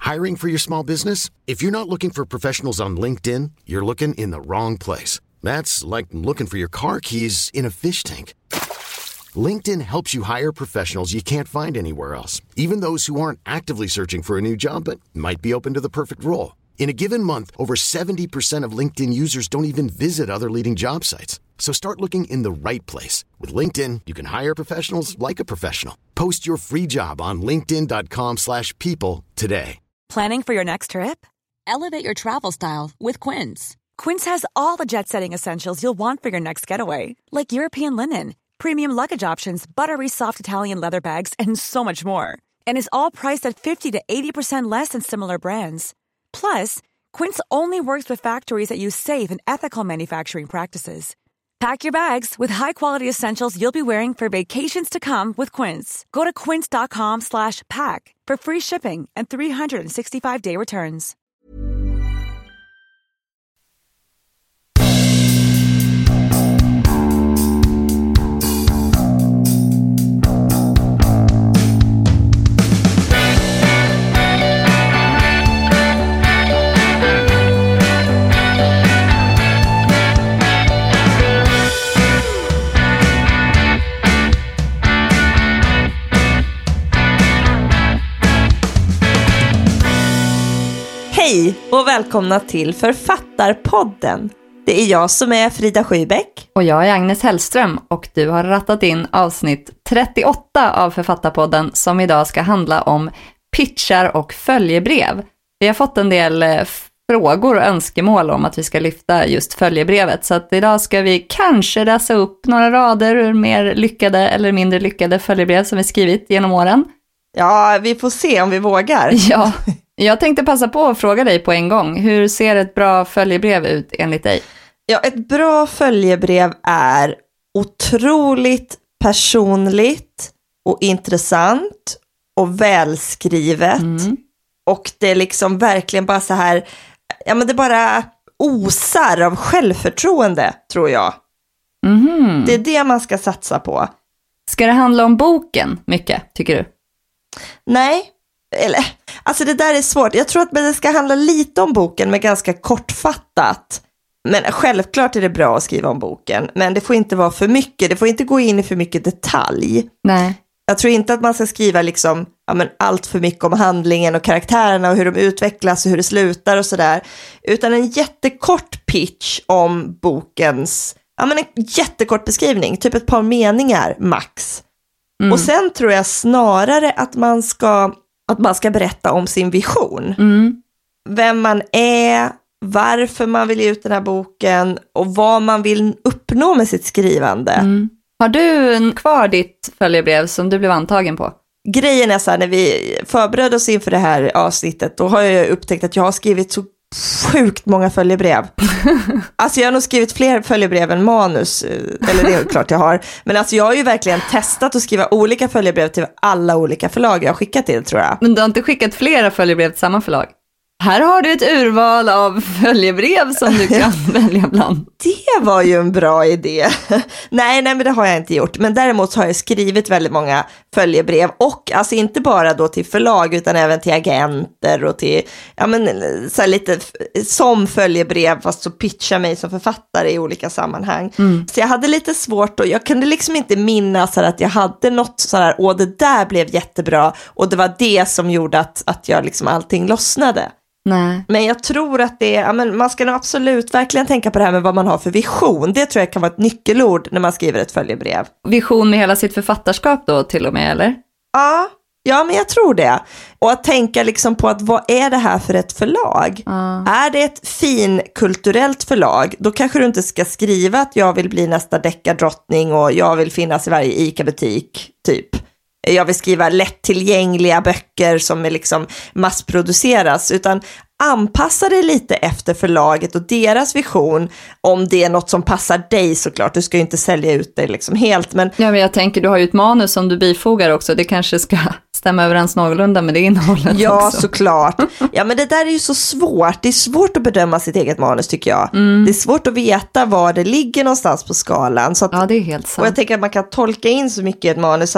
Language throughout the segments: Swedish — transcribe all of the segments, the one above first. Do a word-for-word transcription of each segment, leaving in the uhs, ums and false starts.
Hiring for your small business? If you're not looking for professionals on LinkedIn, you're looking in the wrong place. That's like looking for your car keys in a fish tank. LinkedIn helps you hire professionals you can't find anywhere else, even those who aren't actively searching for a new job but might be open to the perfect role. In a given month, over seventy percent of LinkedIn users don't even visit other leading job sites. So start looking in the right place. With LinkedIn, you can hire professionals like a professional. Post your free job on linkedin dot com slash people today. Planning for your next trip? Elevate your travel style with Quince. Quince has all the jet-setting essentials you'll want for your next getaway, like European linen, premium luggage options, buttery soft Italian leather bags, and so much more. And is all priced at fifty to eighty percent less than similar brands. Plus, Quince only works with factories that use safe and ethical manufacturing practices. Pack your bags with high-quality essentials you'll be wearing for vacations to come with Quince. Go to quince dot com slash pack for free shipping and three sixty-five day returns. Hej och välkomna till Författarpodden. Det är jag som är Frida Sjöbäck. Och jag är Agnes Hellström och du har rattat in avsnitt trettioåtta av Författarpodden som idag ska handla om pitchar och följebrev. Vi har fått en del frågor och önskemål om att vi ska lyfta just följebrevet. Så att idag ska vi kanske läsa upp några rader ur mer lyckade eller mindre lyckade följebrev som vi skrivit genom åren. Ja, vi får se om vi vågar. Ja, jag tänkte passa på att fråga dig på en gång. Hur ser ett bra följebrev ut enligt dig? Ja, ett bra följebrev är otroligt personligt och intressant och välskrivet. Mm. Och det är liksom verkligen bara så här, ja men det bara osar av självförtroende, tror jag. Mm. Det är det man ska satsa på. Ska det handla om boken mycket, tycker du? Nej, eller, alltså det där är svårt. Jag tror att det ska handla lite om boken, men ganska kortfattat. Men självklart är det bra att skriva om boken, men det får inte vara för mycket. Det får inte gå in i för mycket detalj. Nej. Jag tror inte att man ska skriva liksom, ja, men allt för mycket om handlingen och karaktärerna och hur de utvecklas och hur det slutar och sådär. Utan en jättekort pitch om bokens, ja men en jättekort beskrivning, typ ett par meningar max. Mm. Och sen tror jag snarare att man ska, att man ska berätta om sin vision. Mm. Vem man är, varför man vill ge ut den här boken och vad man vill uppnå med sitt skrivande. Mm. Har du kvar ditt följebrev som du blev antagen på? Grejen är så här, när vi förberedde oss inför det här avsnittet, då har jag upptäckt att jag har skrivit så sjukt många följebrev. Alltså jag har nog skrivit fler följebrev än manus, eller det är klart jag har. Men alltså jag har ju verkligen testat att skriva olika följebrev till alla olika förlag jag har skickat till, tror jag. Men du har inte skickat flera följebrev till samma förlag? Här har du ett urval av följebrev som du kan välja bland. Det var ju en bra idé. nej, nej, men det har jag inte gjort. Men däremot har jag skrivit väldigt många följebrev. Och alltså inte bara då till förlag utan även till agenter och till, ja men så här lite som följebrev fast så pitcha mig som författare i olika sammanhang. Mm. Så jag hade lite svårt och jag kunde liksom inte minnas att jag hade något så här, åh det där blev jättebra och det var det som gjorde att, att jag liksom allting lossnade. Nej. Men jag tror att det är, ja, men man ska nog absolut verkligen tänka på det här med vad man har för vision. Det tror jag kan vara ett nyckelord när man skriver ett följebrev. Vision med hela sitt författarskap då till och med, eller? Ja, ja men jag tror det. Och att tänka liksom på att vad är det här för ett förlag? Mm. Är det ett fin kulturellt förlag, då kanske du inte ska skriva att jag vill bli nästa deckardrottning och jag vill finnas i varje ICA-butik, typ. Jag vill skriva lättillgängliga böcker som är liksom massproduceras, utan anpassa det lite efter förlaget och deras vision, om det är något som passar dig såklart. Du ska ju inte sälja ut det liksom helt. Men... Ja, men jag tänker, du har ju ett manus som du bifogar också. Det kanske ska stämma överens någorlunda med det innehållet. Ja, också. såklart. Ja, men det där är ju så svårt. Det är svårt att bedöma sitt eget manus, tycker jag. Mm. Det är svårt att veta var det ligger någonstans på skalan. Så att... Ja, det är helt sant. Och jag tänker att man kan tolka in så mycket i ett manus så att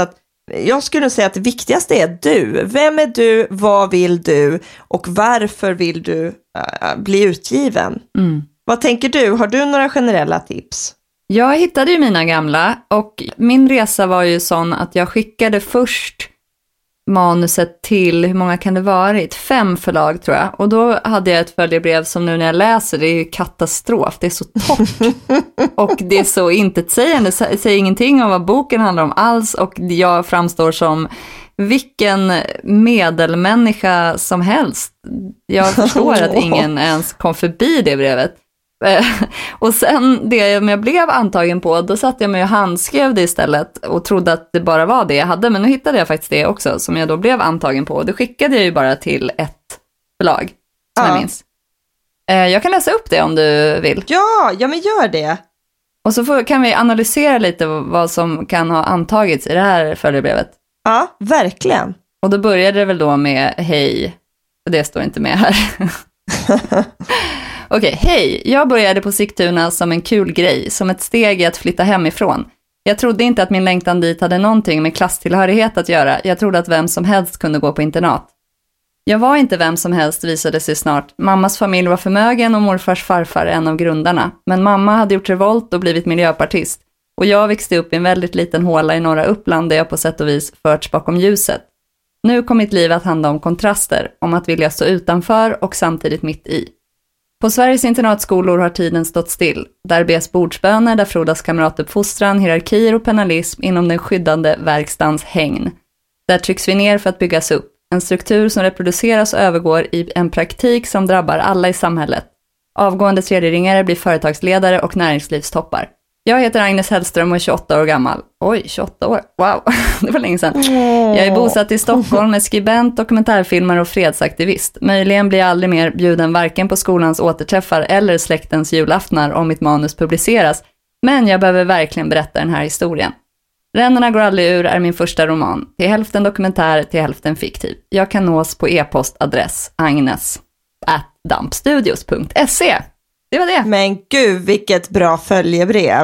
jag skulle säga att det viktigaste är du. Vem är du, vad vill du och varför vill du uh, bli utgiven? Mm. Vad tänker du? Har du några generella tips? Jag hittade ju mina gamla och min resa var ju sån att jag skickade först manuset till, hur många kan det varit? Fem förlag tror jag. Och då hade jag ett följebrev som nu när jag läser, det är ju katastrof. Det är så torrt. Och det är så intetsägande. Det säger ingenting om vad boken handlar om alls. Och jag framstår som vilken medelmänniska som helst. Jag förstår att ingen ens kom förbi det brevet. Och sen det jag blev antagen på, då satt jag mig och handskrev det istället och trodde att det bara var det jag hade, men nu hittade jag faktiskt det också som jag då blev antagen på, och det skickade jag ju bara till ett förlag som ja. jag minns. Jag kan läsa upp det om du vill. Ja, ja men gör det. Och så får, kan vi analysera lite vad som kan ha antagits i det här följebrevet. Ja, verkligen. Och då började det väl då med hej, det står inte med här. Okej, hej. Jag började på Sigtuna som en kul grej, som ett steg i att flytta hemifrån. Jag trodde inte att min längtan dit hade någonting med klasstillhörighet att göra. Jag trodde att vem som helst kunde gå på internat. Jag var inte vem som helst, visade sig snart. Mammas familj var förmögen och morfars farfar en av grundarna. Men mamma hade gjort revolt och blivit miljöpartist. Och jag växte upp i en väldigt liten håla i norra Uppland där jag på sätt och vis förts bakom ljuset. Nu kom mitt liv att handla om kontraster, om att vilja stå utanför och samtidigt mitt i. På Sveriges internatskolor har tiden stått still. Där bes bordsböner, där frodas kamratuppfostran, hierarkier och penalism inom den skyddande verkstans hägn. Där trycks vi ner för att byggas upp. En struktur som reproduceras och övergår i en praktik som drabbar alla i samhället. Avgående tredjeringare blir företagsledare och näringslivstoppar. Jag heter Agnes Hellström och är tjugoåtta år gammal. Oj, tjugoåtta år. Wow, det var länge sedan. Jag är bosatt i Stockholm med skribent, dokumentärfilmare och fredsaktivist. Möjligen blir jag aldrig mer bjuden varken på skolans återträffar eller släktens julaftnar om mitt manus publiceras. Men jag behöver verkligen berätta den här historien. Ränderna går aldrig ur är min första roman. Till hälften dokumentär, till hälften fiktiv. Jag kan nås på e-postadress agnes at dampstudios punkt se. Det var det. Men gud, vilket bra följebrev.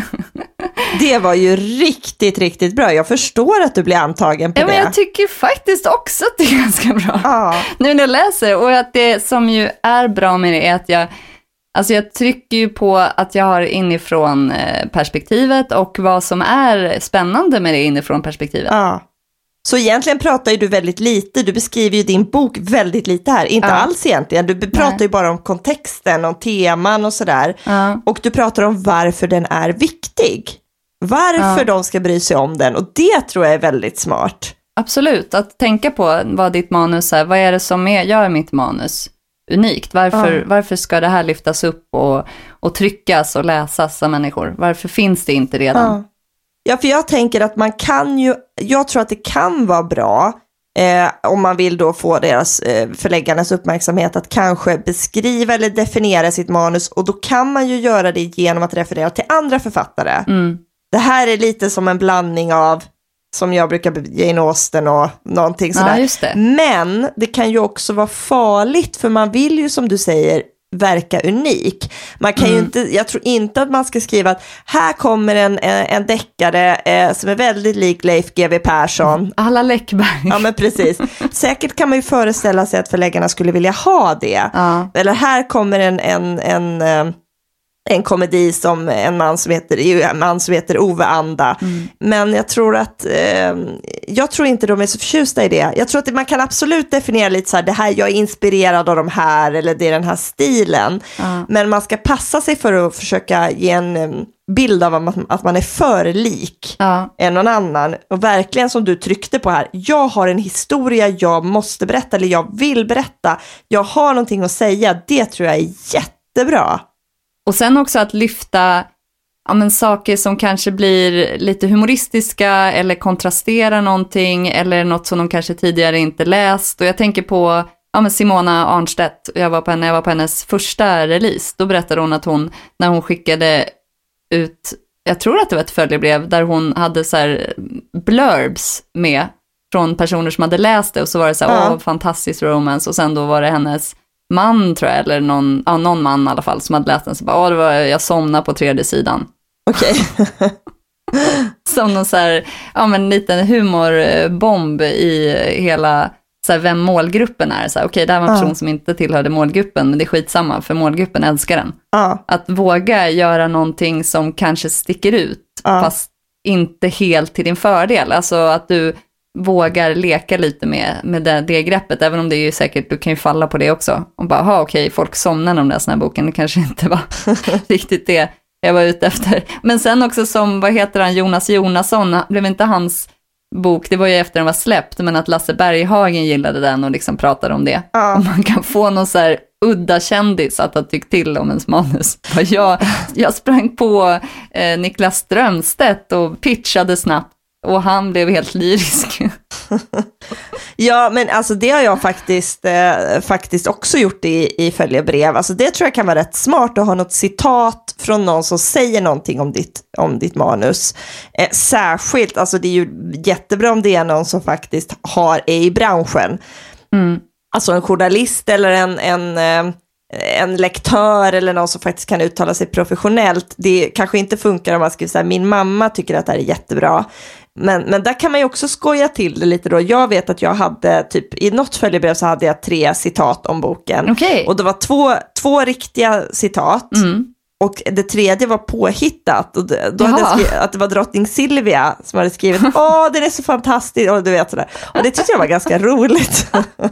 Det var ju riktigt, riktigt bra. Jag förstår att du blir antagen på ja, det. Men jag tycker faktiskt också att det är ganska bra. Ja. Nu när jag läser, och att det som ju är bra med det är att jag, alltså jag trycker ju på att jag har inifrån perspektivet och vad som är spännande med det inifrån perspektivet. Ja. Så egentligen pratar ju du väldigt lite, du beskriver ju din bok väldigt lite här, inte ja. alls egentligen, du pratar Nej. ju bara om kontexten, om teman och sådär, ja. och du pratar om varför den är viktig, varför ja. de ska bry sig om den, och det tror jag är väldigt smart. Absolut, att tänka på vad ditt manus är, vad är det som är, gör mitt manus unikt, varför, ja. varför ska det här lyftas upp och, och tryckas och läsas av människor, varför finns det inte redan? Ja. Ja, för jag tänker att man kan ju, jag tror att det kan vara bra eh, om man vill då få deras eh, förläggarnas uppmärksamhet att kanske beskriva eller definiera sitt manus, och då kan man ju göra det genom att referera till andra författare. Mm. Det här är lite som en blandning av, som jag brukar Jane Austen och någonting sådär. Ja, just det. Men det kan ju också vara farligt, för man vill ju, som du säger, verka unik. Man kan mm. ju inte, jag tror inte att man ska skriva att här kommer en, en, en deckare eh, som är väldigt lik Leif G W Persson. Alla Läckberg. Ja, men precis. Säkert kan man ju föreställa sig att förläggarna skulle vilja ha det. Ja. Eller här kommer en, en, en, en en komedi som en man som heter, en man som heter Ove Anda. Mm. Men jag tror att eh, jag tror inte de är så förtjusta i det. Jag tror att man kan absolut definiera lite så här, det här, jag är inspirerad av de här, eller det är den här stilen. Mm. Men man ska passa sig för att försöka ge en bild av att man är för lik mm. än någon annan. Och verkligen, som du tryckte på här, jag har en historia jag måste berätta, eller jag vill berätta. Jag har någonting att säga. Det tror jag är jättebra. Och sen också att lyfta ja, men saker som kanske blir lite humoristiska eller kontrasterar någonting, eller något som de kanske tidigare inte läst. Och jag tänker på ja, men Simona Arnstedt. Jag var på henne, jag var på hennes första release. Då berättade hon att hon, när hon skickade ut, jag tror att det var ett följebrev, där hon hade så här blurbs med från personer som hade läst det. Och så var det så här, ja. åh, fantastisk romance. Och sen då var det hennes man, tror jag, eller någon, ja, någon man i alla fall som hade läst den, så bara, åh, det var, jag somnade på tredje sidan. Okej. Okay. Som någon så här, ja men liten humorbomb i hela så här, vem målgruppen är. Så här, okej, det här var en person uh. som inte tillhörde målgruppen, men det är skitsamma, för målgruppen älskar den. Uh. Att våga göra någonting som kanske sticker ut, uh. fast inte helt till din fördel. Alltså att du vågar leka lite med, med det, det greppet, även om det är ju säkert, du kan ju falla på det också. Och bara, ha okej, folk somnar när de läser den här boken, det kanske inte var riktigt det jag var ute efter. Men sen också som, vad heter han, Jonas Jonasson, blev inte hans bok, det var ju efter den var släppt, men att Lasse Berghagen gillade den och liksom pratade om det. Ja. Och man kan få någon så här udda kändis att ha tyckt till om ens manus. Jag, jag sprang på eh, Niklas Strömstedt och pitchade snabbt och han blev helt lyrisk. Ja, men alltså det har jag faktiskt, eh, faktiskt också gjort i, i följebrev. Alltså det tror jag kan vara rätt smart att ha något citat från någon som säger någonting om ditt, om ditt manus. Eh, särskilt, alltså det är ju jättebra om det är någon som faktiskt har är i branschen. Mm. Alltså en journalist eller en, en, eh, en lektör eller någon som faktiskt kan uttala sig professionellt. Det kanske inte funkar om man skriver så här, min mamma tycker att det här är jättebra. Men, men där kan man ju också skoja till det lite då. Jag vet att jag hade typ, i något följebrev så hade jag tre citat om boken. Okay. Och det var två, två riktiga citat. Mm. Och det tredje var påhittat. Och då hade jag skrivit att det var drottning Silvia som hade skrivit, åh den är så fantastisk. Och du vet sådär. Och det tyckte jag var ganska roligt.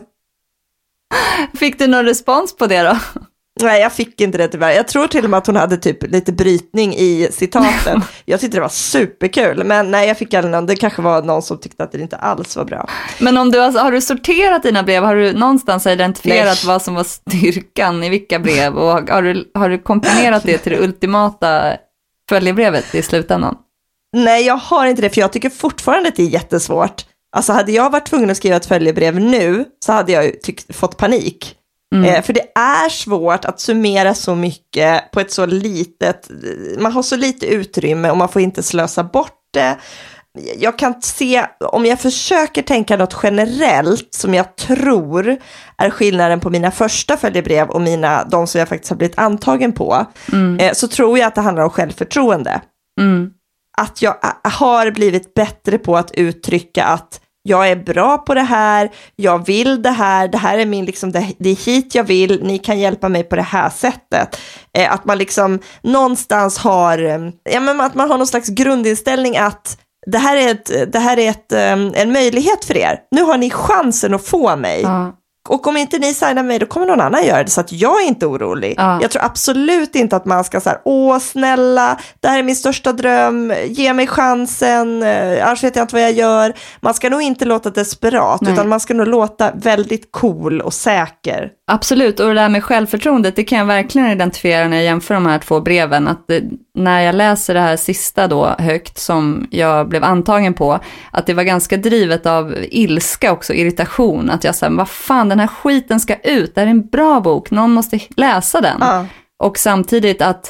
Fick du någon respons på det då? Nej, jag fick inte det tyvärr. Jag tror till och med att hon hade typ lite brytning i citaten. Jag tyckte det var superkul. Men nej, jag fick aldrig någon. Det kanske var någon som tyckte att det inte alls var bra. Men om du alltså, har du sorterat dina brev? Har du någonstans identifierat nej. Vad som var styrkan i vilka brev? Och har du, har du komponerat det till det ultimata följebrevet i slutändan? Nej, jag har inte det. För jag tycker fortfarande att det är jättesvårt. Alltså hade jag varit tvungen att skriva ett följebrev nu så hade jag ju tyckt, fått panik. Mm. Eh, för det är svårt att summera så mycket på ett så litet, man har så lite utrymme och man får inte slösa bort det. Jag kan se, om jag försöker tänka något generellt som jag tror är skillnaden på mina första följebrev och mina, de som jag faktiskt har blivit antagen på, mm. eh, så tror jag att det handlar om självförtroende. Mm. Att jag har blivit bättre på att uttrycka att jag är bra på det här, jag vill det här, det här är min liksom, det, det är hit jag vill, ni kan hjälpa mig på det här sättet. Eh, att man liksom någonstans har, ja men att man har någon slags grundinställning att det här är, ett, det här är ett, en möjlighet för er. Nu har ni chansen att få mig. Ja. Och om inte ni signar mig, då kommer någon annan göra det, så att jag är inte orolig. Ja. Jag tror absolut inte att man ska säga, åh snälla, det här är min största dröm, ge mig chansen, annars vet jag inte vad jag gör. Man ska nog inte låta desperat, nej. Utan man ska nog låta väldigt cool och säker. Absolut, och det där med självförtroendet, det kan jag verkligen identifiera när jag jämför de här två breven. Att det, när jag läser det här sista då högt som jag blev antagen på, att det var ganska drivet av ilska också, irritation. Att jag sa, vad fan, den här skiten ska ut, det här är en bra bok, någon måste läsa den. Ja. Och samtidigt att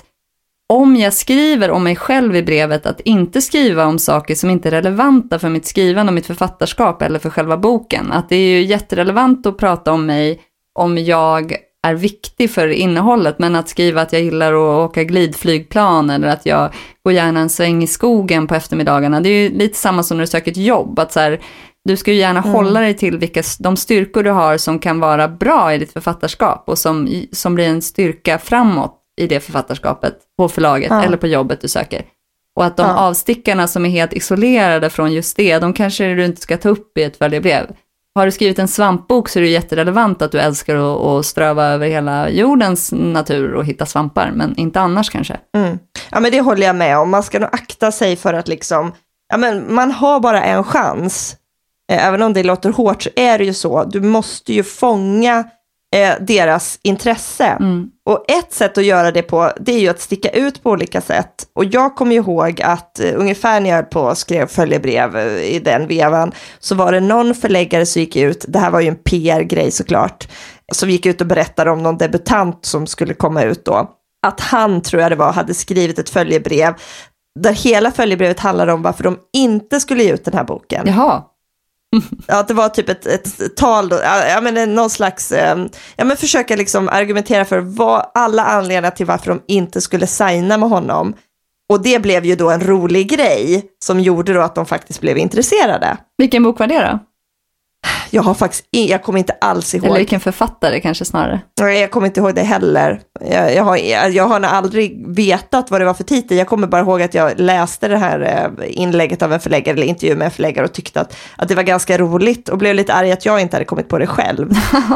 om jag skriver om mig själv i brevet, att inte skriva om saker som inte är relevanta för mitt skrivande och mitt författarskap eller för själva boken. Att det är ju jätterelevant att prata om mig om jag är viktig för innehållet, men att skriva att jag gillar att åka glidflygplan eller att jag går gärna en sväng i skogen på eftermiddagarna, det är ju lite samma som när du söker ett jobb, att så här, du ska ju gärna mm. hålla dig till vilka, de styrkor du har som kan vara bra i ditt författarskap och som, som blir en styrka framåt i det författarskapet på förlaget ja. Eller på jobbet du söker. Och att de ja. Avstickarna som är helt isolerade från just det, de kanske du inte ska ta upp i ett följebrev. Har du skrivit en svampbok så är det jätterelevant att du älskar att, att ströva över hela jordens natur och hitta svampar, men inte annars kanske. Mm. Ja, men det håller jag med om. Man ska nog akta sig för att liksom, ja men man har bara en chans. Även om det låter hårt så är det ju så. Du måste ju fånga eh, deras intresse. Mm. Och ett sätt att göra det på, det är ju att sticka ut på olika sätt. Och jag kommer ihåg att uh, ungefär när jag på och skrev följebrev uh, i den vevan, så var det någon förläggare som gick ut, det här var ju en P R-grej såklart, som gick ut och berättade om någon debutant som skulle komma ut då. Att han, tror jag det var, hade skrivit ett följebrev där hela följebrevet handlade om varför de inte skulle ge ut den här boken. Jaha. Ja, det var typ ett, ett tal då, ja, men någon slags, ja men försöka liksom argumentera för vad alla anledningar till varför de inte skulle signa med honom. Och det blev ju då en rolig grej som gjorde då att de faktiskt blev intresserade. Vilken bok var det då? Jag har faktiskt, jag kommer inte alls ihåg. Eller vilken författare kanske snarare. Nej, jag kommer inte ihåg det heller. Jag, jag, har, jag har aldrig vetat vad det var för titel. Jag kommer bara ihåg att jag läste det här inlägget av en förläggare, eller intervju med en förläggare, och tyckte att, att det var ganska roligt och blev lite arg att jag inte hade kommit på det själv.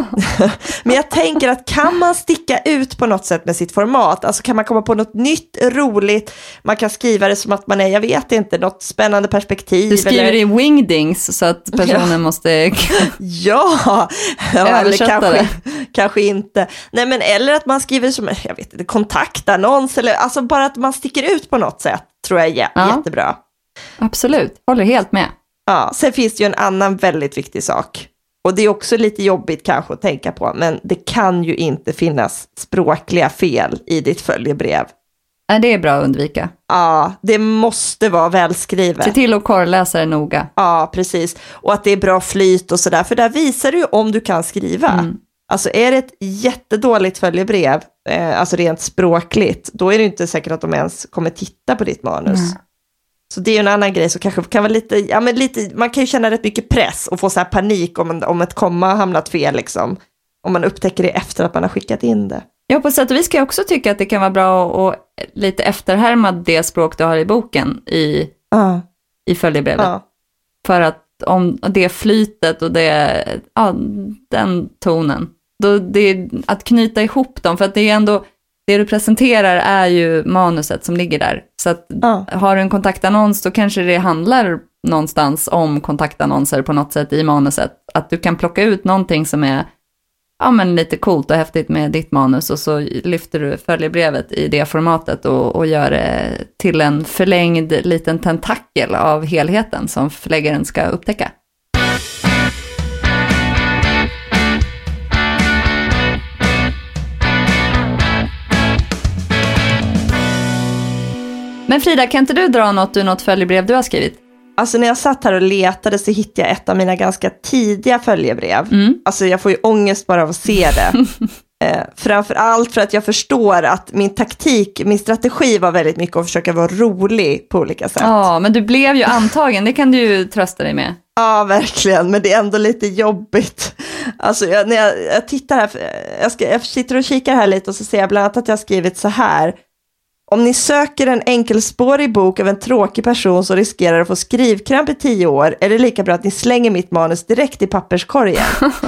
Men jag tänker att kan man sticka ut på något sätt med sitt format? Alltså kan man komma på något nytt, roligt? Man kan skriva det som att man är, jag vet inte, något spännande perspektiv. Du skriver eller... i wingdings så att personen ja. måste... Ja, ja eller kanske, det. kanske inte. Nej, men eller att man skriver som, jag vet inte, kontaktannons, eller alltså bara att man sticker ut på något sätt, tror jag är jä- ja. jättebra. Absolut, håller helt med. Ja, sen finns det ju en annan väldigt viktig sak. Och det är också lite jobbigt kanske att tänka på, men det kan ju inte finnas språkliga fel i ditt följebrev. Nej, det är bra att undvika. Ja, det måste vara välskrivet. Se till att korrläsa det noga. Ja, precis. Och att det är bra flyt och sådär, för där visar du ju om du kan skriva. Mm. Alltså är det ett jättedåligt följebrev, eh, alltså rent språkligt, då är det inte säkert att de ens kommer titta på ditt manus. Mm. Så det är ju en annan grej som kanske kan vara lite, ja men lite, man kan ju känna rätt mycket press och få så här panik om, om ett komma har hamnat fel liksom. Om man upptäcker det efter att man har skickat in det. Ja, på sätt och vis kan jag också tycka att det kan vara bra att lite efterhärma det språk du har i boken i, uh. i följebrevet. Uh. För att om det flytet och det, ja, den tonen, då det är att knyta ihop dem, för att det är ändå, det du presenterar är ju manuset som ligger där. Så att uh. har du en kontaktannons, då kanske det handlar någonstans om kontaktannonser på något sätt i manuset. Att du kan plocka ut någonting som är ja, men lite coolt och häftigt med ditt manus, och så lyfter du följebrevet i det formatet och, och gör det till en förlängd liten tentakel av helheten som förläggaren ska upptäcka. Men Frida, kan inte du dra något ur något följebrev du har skrivit? Alltså när jag satt här och letade så hittade jag ett av mina ganska tidiga följebrev. Mm. Alltså jag får ju ångest bara av att se det. eh, framförallt för att jag förstår att min taktik, min strategi var väldigt mycket att försöka vara rolig på olika sätt. Ja, men du blev ju antagen, det kan du ju trösta dig med. Ja, verkligen, men det är ändå lite jobbigt. Alltså jag, när jag, jag tittar här, jag, ska, jag sitter och kikar här lite och så ser jag bland annat att jag har skrivit så här. Om ni söker en enkelspårig bok av en tråkig person som riskerar att få skrivkramp i tio år, är det lika bra att ni slänger mitt manus direkt i papperskorgen.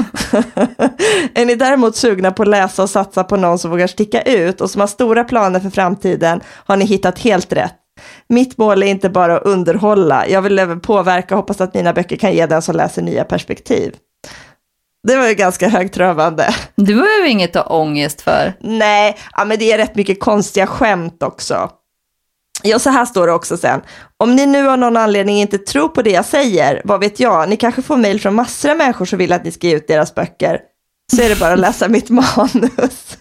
Är ni däremot sugna på att läsa och satsa på någon som vågar sticka ut och som har stora planer för framtiden, har ni hittat helt rätt. Mitt mål är inte bara att underhålla. Jag vill även påverka och hoppas att mina böcker kan ge den som läser nya perspektiv. Det var ju ganska högtravande. Du har ju inget att ha ångest för. Nej, ja, men det är rätt mycket konstiga skämt också. Ja, så här står det också sen. Om ni nu av någon anledning inte tror på det jag säger, vad vet jag, ni kanske får mejl från massor av människor som vill att ni ska ge ut deras böcker. Så är det bara att läsa mitt manus.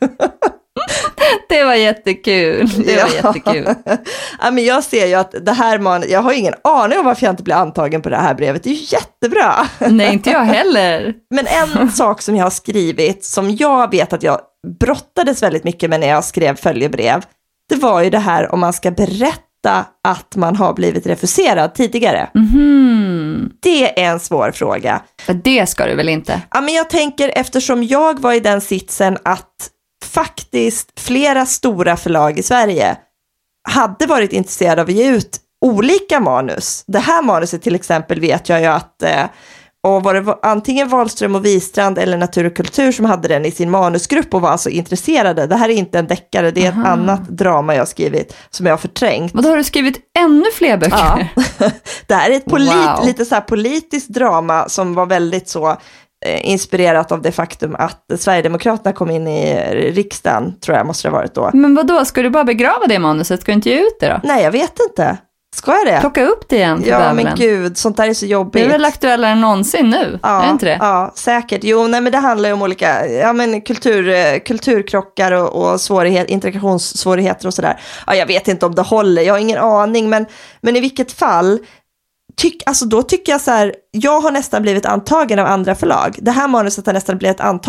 Det var jättekul. Det var ja. jättekul. Ja, men jag ser ju att det här man, jag har ingen aning om varför jag inte blir antagen på det här brevet. Det är ju jättebra. Nej, inte jag heller. Men en sak som jag har skrivit, som jag vet att jag brottades väldigt mycket med när jag skrev följebrev, det var ju det här om man ska berätta att man har blivit refuserad tidigare. Mm. Det är en svår fråga. För det ska du väl inte? Ja, men jag tänker, eftersom jag var i den sitsen att faktiskt flera stora förlag i Sverige hade varit intresserade av att ge ut olika manus. Det här manuset till exempel vet jag ju att eh, och var det antingen Wahlström och Wistrand eller Natur och kultur som hade den i sin manusgrupp och var alltså intresserade. Det här är inte en deckare, det är Aha. ett annat drama jag har skrivit som jag har förträngt. Och då har du skrivit ännu fler böcker? Ja. Det här är ett polit- wow. lite så här politiskt drama som var väldigt så inspirerat av det faktum att Sverigedemokraterna kom in i riksdagen, tror jag måste det ha varit då. Men vad då? Ska du bara begrava det manuset? Ska du inte ge ut det då? Nej, jag vet inte. Ska jag det? Plocka upp det igen till Ja, bövelen. Men gud, sånt där är så jobbigt. Det är väl aktuellare än någonsin nu? Ja, är det inte det? Ja, säkert. Jo, nej, men det handlar ju om olika ja, men kultur, kulturkrockar och, och svårighet, integrationssvårigheter och sådär. Ja, jag vet inte om det håller, jag har ingen aning, men, men i vilket fall Tyck, alltså då tycker jag så här, jag har nästan blivit antagen av andra förlag. Det här manuset har nästan blivit antaget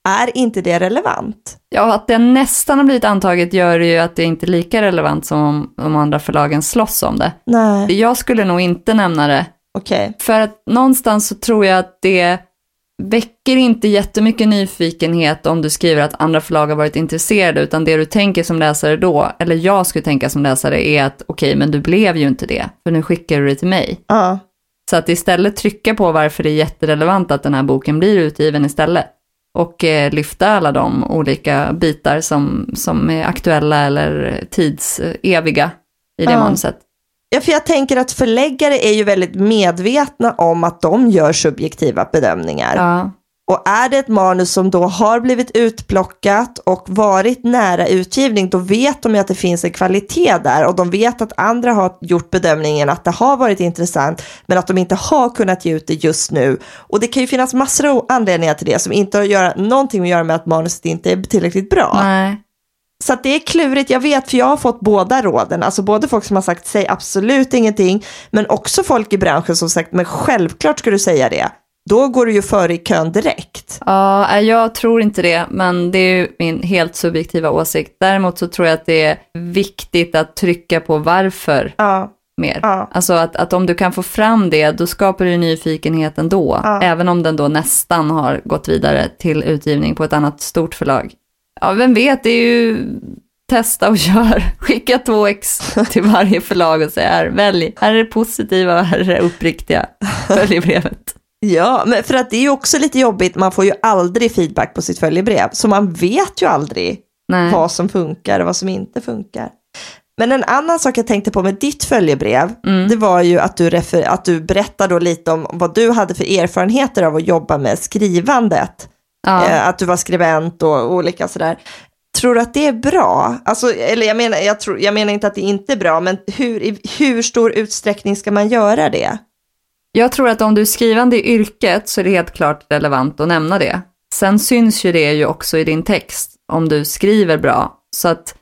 är inte det relevant? Ja, att det nästan har blivit antaget gör ju att det inte är lika relevant som om de andra förlagen slåss om det. Nej. Jag skulle nog inte nämna det. Okej. Okay. För att någonstans så tror jag att det väcker inte jättemycket nyfikenhet om du skriver att andra förlag har varit intresserade, utan det du tänker som läsare då, eller jag skulle tänka som läsare, är att okej, okay, men du blev ju inte det, för nu skickar du det till mig. Ja. Uh. Så att istället trycka på varför det är jätterelevant att den här boken blir utgiven istället. Och eh, lyfta alla de olika bitar som, som är aktuella eller tidseviga i det uh. manuset. Ja, för jag tänker att förläggare är ju väldigt medvetna om att de gör subjektiva bedömningar. Ja. Och är det ett manus som då har blivit utplockat och varit nära utgivning, då vet de ju att det finns en kvalitet där. Och de vet att andra har gjort bedömningen att det har varit intressant, men att de inte har kunnat ge ut det just nu. Och det kan ju finnas massor av anledningar till det som inte har att göra, någonting att göra med att manuset inte är tillräckligt bra. Nej. Så att det är klurigt, jag vet, för jag har fått båda råden. Alltså både folk som har sagt säg absolut ingenting, men också folk i branschen som sagt, men självklart ska du säga det. Då går du ju före i kön direkt. Ja, jag tror inte det, men det är ju min helt subjektiva åsikt. Däremot så tror jag att det är viktigt att trycka på varför ja. mer. Ja. Alltså att, att om du kan få fram det, då skapar du nyfikenhet ändå. Ja. Även om den då nästan har gått vidare till utgivning på ett annat stort förlag. Ja, vem vet, det är ju testa och gör. Skicka två ex till varje förlag och säga här, välj. Här är det positiva och här är det uppriktiga. Följ brevet. Ja, men för att det är ju också lite jobbigt. Man får ju aldrig feedback på sitt följebrev. Så man vet ju aldrig Nej. vad som funkar och vad som inte funkar. Men en annan sak jag tänkte på med ditt följebrev, mm. det var ju att du, refer- att du berättade då lite om vad du hade för erfarenheter av att jobba med skrivandet. Ja. Eh, att du var skribent och olika sådär. Tror du att det är bra? Alltså, eller jag menar, jag, tror, jag menar inte att det inte är bra, men hur, i hur stor utsträckning ska man göra det? Jag tror att om du är skrivande i yrket så är det helt klart relevant att nämna det. Sen syns ju det ju också i din text om du skriver bra. Så att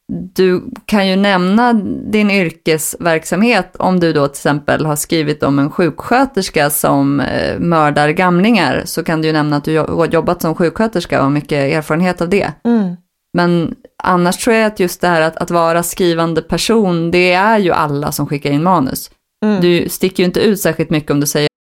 du kan ju nämna din yrkesverksamhet om du då till exempel har skrivit om en sjuksköterska som eh, mördar gamlingar, så kan du ju nämna att du har jobbat som sjuksköterska och har mycket erfarenhet av det. Mm. Men annars tror jag att just det här att, att vara skrivande person, det är ju alla som skickar in manus. Mm. Du sticker ju inte ut särskilt mycket om du säger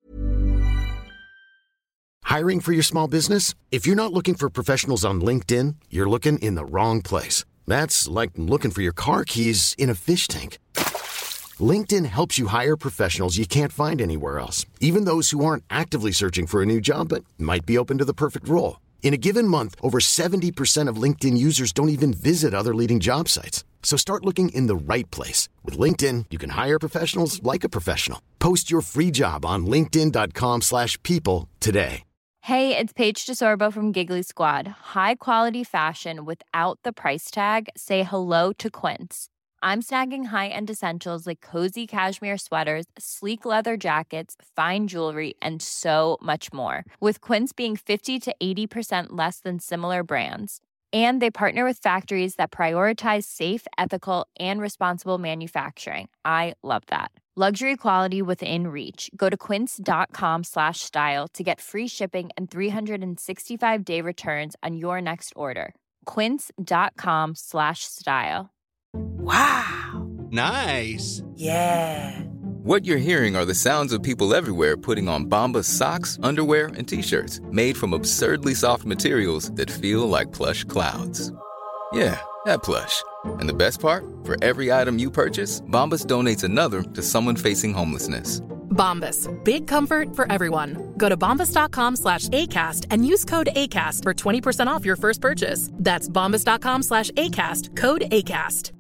Hiring for your small business? If you're not looking for professionals on LinkedIn, you're looking in the wrong place. That's like looking for your car keys in a fish tank. LinkedIn helps you hire professionals you can't find anywhere else, even those who aren't actively searching for a new job but might be open to the perfect role. In a given month, over seventy percent of LinkedIn users don't even visit other leading job sites. So start looking in the right place. With LinkedIn, you can hire professionals like a professional. Post your free job on linkedin dot com slash people today. Hey, it's Paige DeSorbo from Giggly Squad. High quality fashion without the price tag. Say hello to Quince. I'm snagging high-end essentials like cozy cashmere sweaters, sleek leather jackets, fine jewelry, and so much more. With Quince being fifty to eighty percent less than similar brands. And they partner with factories that prioritize safe, ethical, and responsible manufacturing. I love that. Luxury quality within reach. Go to quince dot com slash style to get free shipping and three sixty-five day returns on your next order. quince dot com slash style. Wow. Nice. Yeah. What you're hearing are the sounds of people everywhere putting on Bombas socks, underwear, and T-shirts made from absurdly soft materials that feel like plush clouds. Yeah, that plush. And the best part? For every item you purchase, Bombas donates another to someone facing homelessness. Bombas. Big comfort for everyone. Go to bombas dot com slash ACAST and use code ACAST for twenty percent off your first purchase. That's bombas dot com slash ACAST. Code ACAST.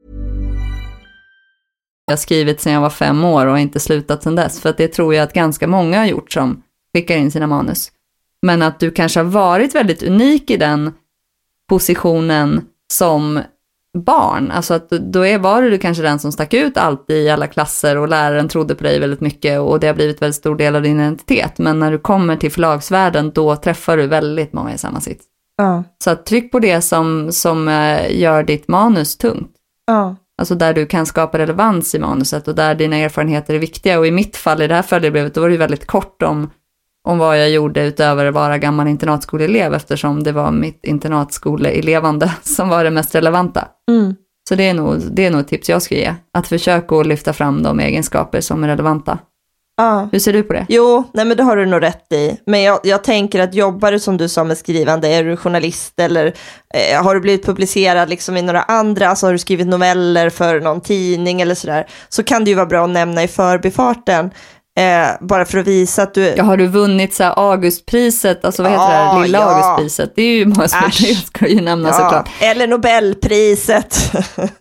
Jag har skrivit sedan jag var fem år och inte slutat sedan dess. För att det tror jag att ganska många har gjort som skickar in sina manus. Men att du kanske har varit väldigt unik i den positionen som barn. Alltså att då är, var du kanske den som stack ut alltid i alla klasser och läraren trodde på dig väldigt mycket och det har blivit väldigt stor del av din identitet. Men när du kommer till förlagsvärlden då träffar du väldigt många i samma sitt. Ja. Så att tryck på det som, som gör ditt manus tungt. Ja. Alltså där du kan skapa relevans i manuset och där dina erfarenheter är viktiga. Och i mitt fall i det här följebrevet då var det ju väldigt kort om, om vad jag gjorde utöver att vara gammal internatskoleelev, eftersom det var mitt internatskoleelevande som var det mest relevanta. Mm. Så det är, nog, det är nog ett tips jag ska ge. Att försöka att lyfta fram de egenskaper som är relevanta. Ja. Hur ser du på det? Jo, nej men det har du nog rätt i. Men jag, jag tänker att jobbar du som du sa med skrivande, är du journalist eller eh, har du blivit publicerad liksom i några andra, alltså har du skrivit noveller för någon tidning eller sådär, så kan det ju vara bra att nämna i förbifarten. Eh, bara för att visa att du... Ja, har du vunnit så här Augustpriset, alltså vad heter ja, det? Lilla ja. Augustpriset. Det är ju många som det ska ju nämna ja. såklart. Eller Nobelpriset.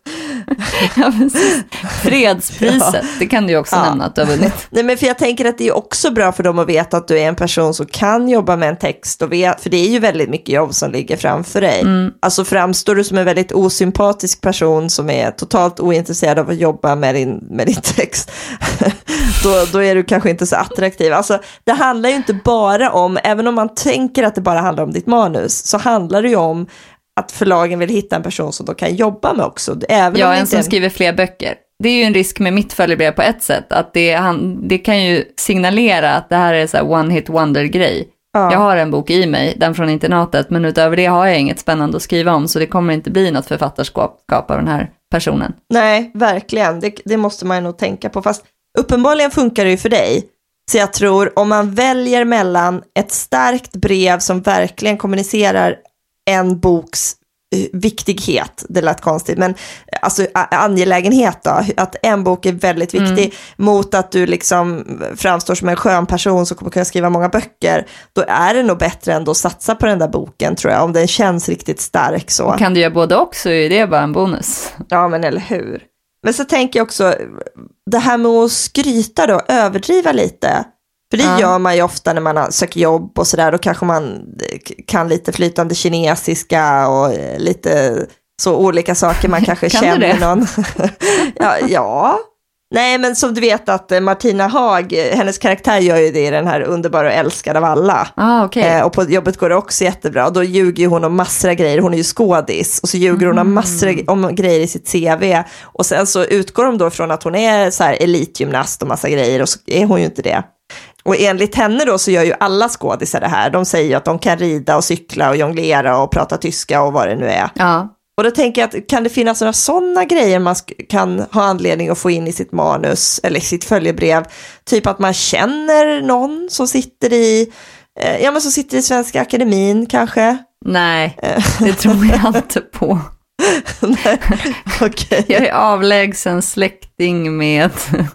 Ja, fredspriset, ja. Det kan du ju också ja. nämna att du har vunnit. Nej, men för jag tänker att det är också bra för dem att veta att du är en person som kan jobba med en text och vet, för det är ju väldigt mycket jobb som ligger framför dig. Mm. Alltså framstår du som en väldigt osympatisk person som är totalt ointresserad av att jobba med din, med din text, då, då är du kanske inte så attraktiv. Alltså det handlar ju inte bara om, även om man tänker att det bara handlar om ditt manus, så handlar det ju om att förlagen vill hitta en person som de kan jobba med också. Även ja, om en inte som skriver fler böcker. Det är ju en risk med mitt följebrev på ett sätt. Att det, han, det kan ju signalera att det här är så här one hit wonder grej. Ja. Jag har en bok i mig, den från internatet, men utöver det har jag inget spännande att skriva om, så det kommer inte bli något författarskap av den här personen. Nej, verkligen. Det, det måste man nog tänka på. Fast uppenbarligen funkar det ju för dig. Så jag tror om man väljer mellan ett starkt brev som verkligen kommunicerar en boks viktighet, det lät konstigt, men alltså angelägenhet då, att en bok är väldigt viktig mm. mot att du liksom framstår som en skön person som kommer kunna skriva många böcker, då är det nog bättre ändå att satsa på den där boken, tror jag, om den känns riktigt stark så. Kan du göra både också, är det bara en bonus? Ja, men eller hur? Men så tänker jag också, det här med att skryta då, överdriva lite. För det ja. gör man ju ofta när man söker jobb och sådär. Då kanske man kan lite flytande kinesiska och lite så olika saker. Man kanske kan känner någon. ja, ja. Nej, men som du vet att Martina Haag, hennes karaktär gör ju det i den här Underbara och älskad av alla. Ah, okay. eh, och på jobbet går det också jättebra. Och då ljuger hon om massor av grejer. Hon är ju skådis. Och så ljuger hon om massor om grejer i sitt C V. Och sen så utgår de då från att hon är så här elitgymnast och massa grejer. Och så är hon ju inte det. Och enligt henne då så gör ju alla skådisar det här. De säger ju att de kan rida och cykla och jonglera och prata tyska och vad det nu är. Ja. Och då tänker jag att kan det finnas några sådana grejer man kan ha anledning att få in i sitt manus eller sitt följebrev? Typ att man känner någon som sitter i, eh, ja men som sitter i Svenska Akademin kanske? Nej, det tror jag inte på. Nej, okej. Jag är avlägsen släkting med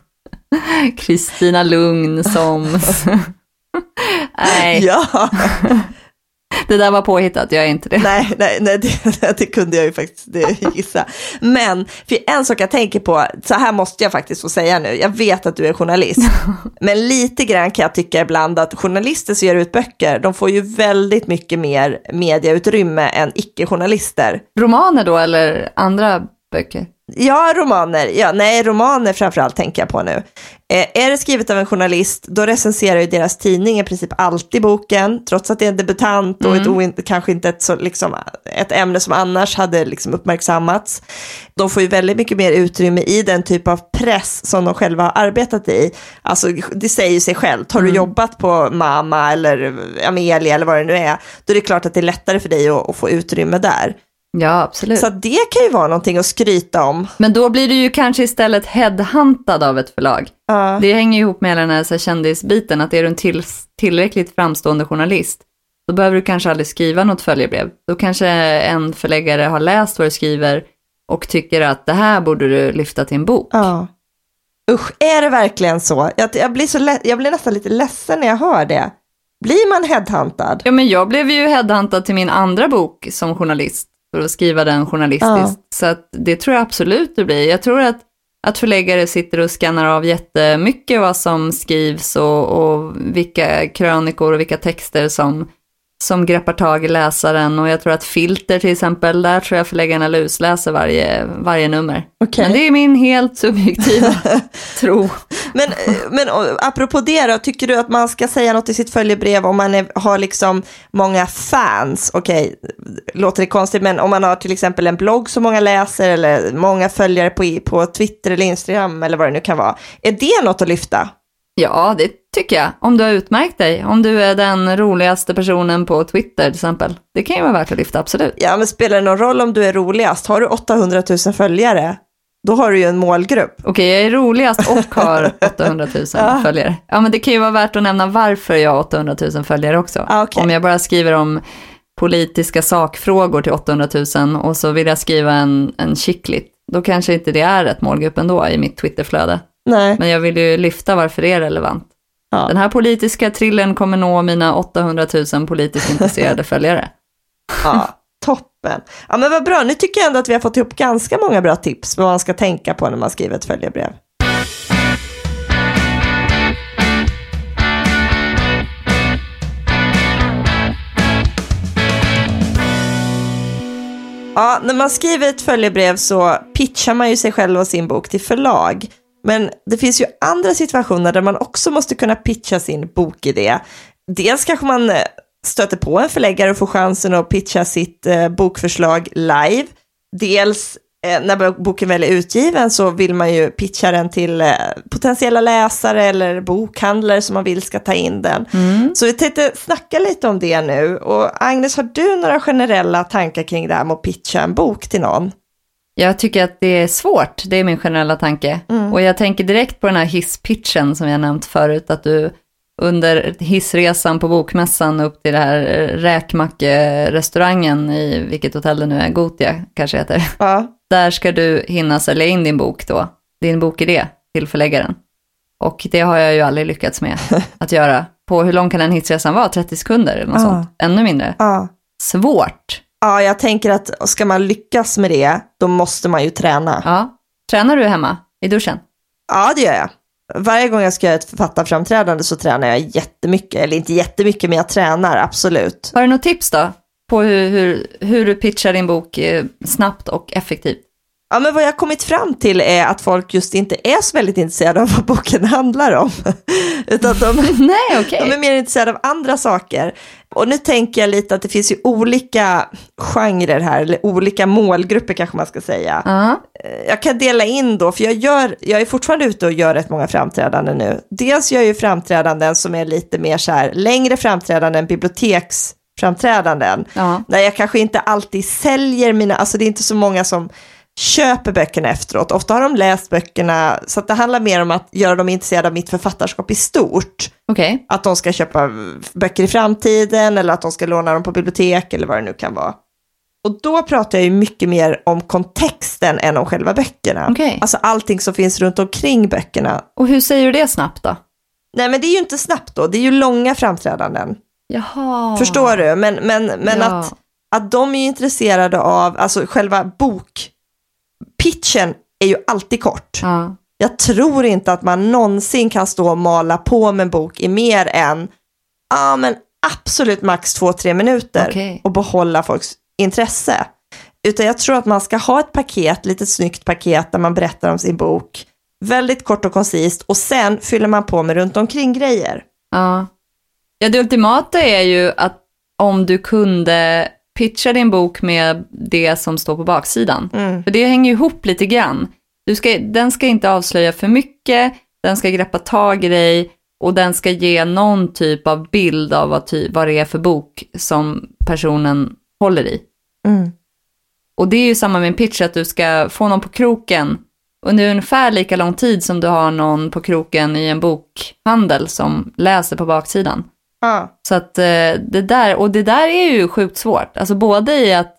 Kristina Lugn som... Nej. Ja. Det där var påhittat, jag är inte det. Nej, nej, nej det, det kunde jag ju faktiskt gissa. Men för en sak jag tänker på, så här måste jag faktiskt få säga nu. Jag vet att du är journalist. Men lite grann kan jag tycka ibland att journalister som ger ut böcker, de får ju väldigt mycket mer mediautrymme än icke-journalister. Romaner då, eller andra böcker? Ja, romaner. Ja, nej, romaner framförallt tänker jag på nu. Eh, är det skrivet av en journalist, då recenserar ju deras tidning i princip alltid boken, trots att det är en debutant och mm. ett, kanske inte ett, så, liksom, ett ämne som annars hade liksom, uppmärksammats. De får ju väldigt mycket mer utrymme i den typ av press som de själva har arbetat i. Alltså, det säger sig själv. Har du mm. jobbat på Mamma eller Amelia eller vad det nu är, då är det klart att det är lättare för dig att, att få utrymme där. Ja, absolut. Så det kan ju vara någonting att skryta om. Men då blir du ju kanske istället headhuntad av ett förlag. Uh. Det hänger ju ihop med den här, så här kändisbiten, att är du en till, tillräckligt framstående journalist, då behöver du kanske aldrig skriva något följebrev. Då kanske en förläggare har läst vad du skriver och tycker att det här borde du lyfta till en bok. Ja. Usch, är det verkligen så? Jag, jag, blir så lä- jag blir nästan lite ledsen när jag hör det. Blir man headhuntad? Ja, men jag blev ju headhuntad till min andra bok som journalist. För att skriva den journalistiskt. Ja. Så att det tror jag absolut det blir. Jag tror att, att förläggare sitter och skannar av jättemycket vad som skrivs och, och vilka krönikor och vilka texter som, som greppar tag i läsaren. Och jag tror att Filter till exempel, där tror jag förläggarna lusläser varje, varje nummer. Okay. Men det är min helt subjektiva tro. Men, men apropå det då, tycker du att man ska säga något i sitt följebrev om man är, har liksom många fans? Okej, okay, låter det konstigt, men om man har till exempel en blogg som många läser eller många följare på, på Twitter eller Instagram eller vad det nu kan vara. Är det något att lyfta? Ja, det tycker jag. Om du har utmärkt dig. Om du är den roligaste personen på Twitter till exempel. Det kan ju vara värt att lyfta, absolut. Ja, men spelar det någon roll om du är roligast? Har du åttahundratusen följare, då har du ju en målgrupp. Okej, jag är roligast och har åttahundratusen ja. följare. Ja, men det kan ju vara värt att nämna varför jag har åttahundratusen följare också. Ah, okay. Om jag bara skriver om politiska sakfrågor till åttahundratusen och så vill jag skriva en, en chicklit, då kanske inte det är ett målgrupp ändå i mitt Twitterflöde. Nej. Men jag vill ju lyfta varför det är relevant. Ja. Den här politiska trillen kommer nå mina åttahundratusen politiskt intresserade följare. Ja, toppen. Ja, men vad bra. Nu tycker jag ändå att vi har fått ihop ganska många bra tips på vad man ska tänka på när man skriver ett följebrev. Ja, när man skriver ett följebrev så pitchar man ju sig själv och sin bok till förlag. Men det finns ju andra situationer där man också måste kunna pitcha sin bokidé. Dels kanske man stöter på en förläggare och får chansen att pitcha sitt eh, bokförslag live. Dels eh, när boken väl är utgiven så vill man ju pitcha den till eh, potentiella läsare eller bokhandlare som man vill ska ta in den. Mm. Så vi tänkte snacka lite om det nu. Och Agnes, har du några generella tankar kring det här med att pitcha en bok till någon? Jag tycker att det är svårt, det är min generella tanke. Mm. Och jag tänker direkt på den här hisspitchen som jag nämnt förut, att du under hissresan på bokmässan upp till det här räkmacke-restaurangen i vilket hotell det nu är, Gotia kanske heter. Ja. Där ska du hinna sälja in din bok då, din bokidé till förläggaren. Och det har jag ju aldrig lyckats med att göra. På hur lång kan den hissresan vara? trettio sekunder eller något ja. sånt? Ännu mindre. Ja. Svårt. Ja, jag tänker att ska man lyckas med det, då måste man ju träna. Ja. Tränar du hemma i duschen? Ja, det gör jag. Varje gång jag ska göra ett författarframträdande så tränar jag jättemycket. Eller inte jättemycket, men jag tränar, absolut. Har du något tips då? På hur, hur, hur du pitchar din bok snabbt och effektivt? Ja, men vad jag har kommit fram till är att folk just inte är så väldigt intresserade av vad boken handlar om. Utan de, Nej, okay. de är mer intresserade av andra saker. Och nu tänker jag lite att det finns ju olika genrer här, eller olika målgrupper kanske man ska säga. Uh-huh. Jag kan dela in då, för jag, gör, jag är fortfarande ute och gör rätt många framträdanden nu. Dels gör jag ju framträdanden som är lite mer så här, längre framträdanden än biblioteksframträdanden. Uh-huh. Där jag kanske inte alltid säljer mina, alltså det är inte så många som köper böckerna efteråt. Ofta har de läst böckerna, så att det handlar mer om att göra dem intresserade av mitt författarskap i stort. Okay. Att de ska köpa böcker i framtiden eller att de ska låna dem på bibliotek eller vad det nu kan vara. Och då pratar jag ju mycket mer om kontexten än om själva böckerna. Okay. Alltså allting som finns runt omkring böckerna. Och hur säger du det snabbt då? Nej, men det är ju inte snabbt då. Det är ju långa framträdanden. Jaha. Förstår du? Men, men, men ja. att, att de är intresserade av, alltså själva bok pitchen är ju alltid kort. Ja. Jag tror inte att man någonsin kan stå och mala på med en bok i mer än ja, men absolut max två, tre minuter okay. och behålla folks intresse. Utan jag tror att man ska ha ett paket, lite snyggt paket där man berättar om sin bok. Väldigt kort och koncist och sen fyller man på med runt omkring grejer. Ja. Ja, det ultimata är ju att om du kunde pitcha din bok med det som står på baksidan. Mm. För det hänger ihop lite grann. Du ska, den ska inte avslöja för mycket, den ska greppa tag i dig och den ska ge någon typ av bild av vad, ty, vad det är för bok som personen håller i. Mm. Och det är ju samma med en pitch, att du ska få någon på kroken under ungefär lika lång tid som du har någon på kroken i en bokhandel som läser på baksidan. Ah. Så att det där, och det där är ju sjukt svårt. Alltså både i att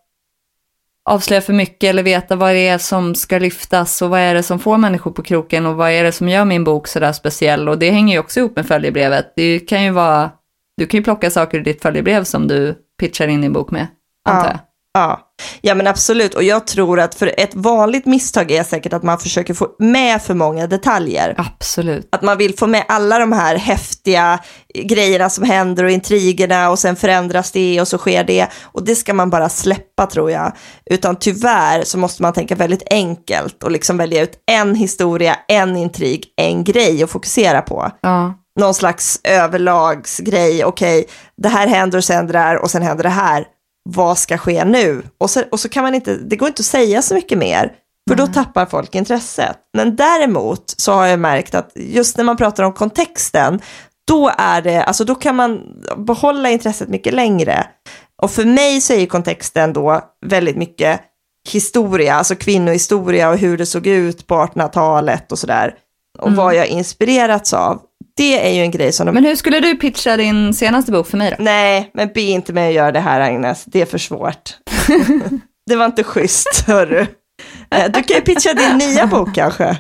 avslöja för mycket eller veta vad det är som ska lyftas och vad är det som får människor på kroken och vad är det som gör min bok så där speciell. Och det hänger ju också ihop med följebrevet. Det kan ju vara, du kan ju plocka saker i ditt följebrev som du pitchar in din bok med, antar jag. Ja. Ja, men absolut. Och jag tror att för ett vanligt misstag är säkert att man försöker få med för många detaljer. Absolut. Att man vill få med alla de här häftiga grejerna som händer och intrigerna och sen förändras det och så sker det. Och det ska man bara släppa, tror jag. Utan tyvärr så måste man tänka väldigt enkelt och liksom välja ut en historia, en intrig, en grej att fokusera på. Ja. Någon slags överlagsgrej. Okej, det här händer och sen händer det här och sen händer det här. Vad ska ske nu? Och så, och så kan man inte, det går inte att säga så mycket mer, för då tappar folk intresset. Men däremot så har jag märkt att just när man pratar om kontexten, då är det, alltså då kan man behålla intresset mycket längre. Och för mig så är ju kontexten då väldigt mycket historia, alltså kvinnohistoria och hur det såg ut på artonhundratalet och sådär. Och mm. vad jag inspirerats av. Det är ju en grej som de... Men hur skulle du pitcha din senaste bok för mig då? Nej, men be inte mig att göra det här, Agnes. Det är för svårt. Det var inte schysst, hörru. Du kan ju pitcha din nya bok kanske.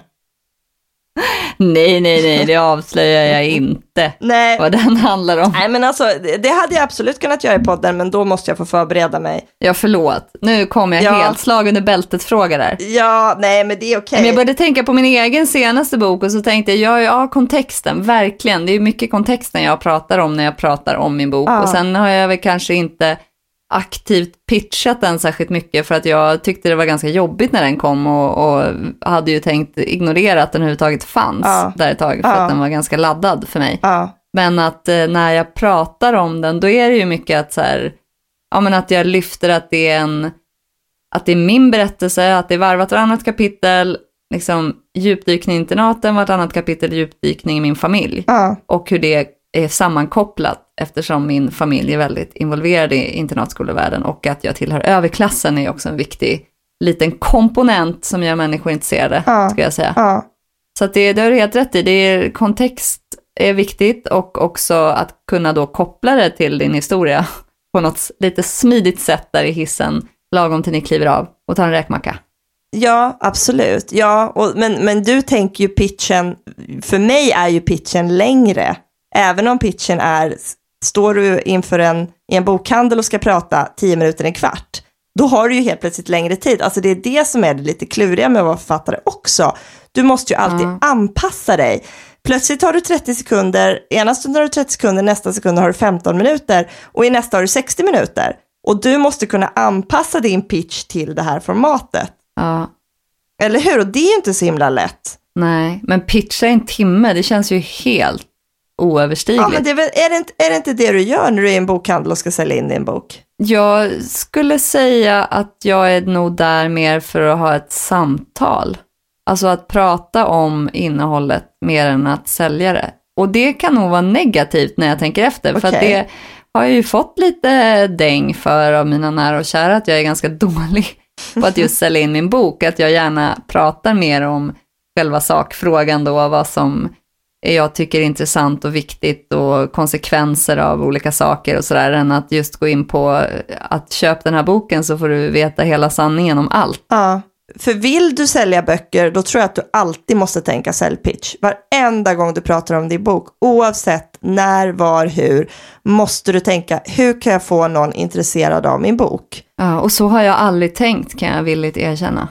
Nej, nej, nej, det avslöjar jag inte. Nej. Vad den handlar om. Nej, men alltså, det hade jag absolut kunnat göra i podden, men då måste jag få förbereda mig. Ja, förlåt. Nu kommer jag ja. helt slag under bältet-fråga där. Ja, nej, men det är okej. Okay. Men jag började tänka på min egen senaste bok och så tänkte jag, ja, ja, kontexten, verkligen. Det är ju mycket kontexten jag pratar om när jag pratar om min bok. Ja. Och sen har jag väl kanske inte aktivt pitchat den särskilt mycket för att jag tyckte det var ganska jobbigt när den kom och, och hade ju tänkt ignorera att den överhuvudtaget fanns ja. där ett tag för ja. att den var ganska laddad för mig. Ja. Men att eh, när jag pratar om den då är det ju mycket att så här, ja men att jag lyfter att det är en att det är min berättelse, att det är varvat varannat kapitel, liksom djupdykning i internaten, vartannat kapitel djupdykning i min familj ja. och hur det är sammankopplat eftersom min familj är väldigt involverad i internatskolevärlden och att jag tillhör överklassen är också en viktig liten komponent som gör människor intresserade, ja. ska jag säga. Ja. Så att det, det är helt rätt i. Det är, kontext är viktigt och också att kunna då koppla det till din historia på något lite smidigt sätt där i hissen lagom till ni kliver av och tar en räkmacka. Ja, absolut. Ja, och, men, men du tänker ju pitchen, för mig är ju pitchen längre. Även om pitchen är, står du inför en, i en bokhandel och ska prata tio minuter, en kvart, då har du ju helt plötsligt längre tid. Alltså det är det som är det lite kluriga med att vara författare också. Du måste ju alltid mm. anpassa dig. Plötsligt har du trettio sekunder, ena stunden har du trettio sekunder, nästa sekund har du femton minuter och i nästa har du sextio minuter. Och du måste kunna anpassa din pitch till det här formatet. Ja. Eller hur? Och det är ju inte så himla lätt. Nej, men pitcha en timme, det känns ju helt oöverstigligt. Ja, men det är, väl, är, det inte, är det inte det du gör när du är i en bokhandel och ska sälja in din bok? Jag skulle säga att jag är nog där mer för att ha ett samtal. Alltså att prata om innehållet mer än att sälja det. Och det kan nog vara negativt när jag tänker efter. Okay. För att det har jag ju fått lite däng för av mina nära och kära att jag är ganska dålig på att just sälja in min bok. Att jag gärna pratar mer om själva sakfrågan då, vad som jag tycker är intressant och viktigt och konsekvenser av olika saker och sådär, än att just gå in på att köpa den här boken så får du veta hela sanningen om allt. Ja, för vill du sälja böcker då tror jag att du alltid måste tänka säljpitch. Varenda gång du pratar om din bok, oavsett när, var, hur, måste du tänka hur kan jag få någon intresserad av min bok? Ja, och så har jag aldrig tänkt, kan jag villigt erkänna.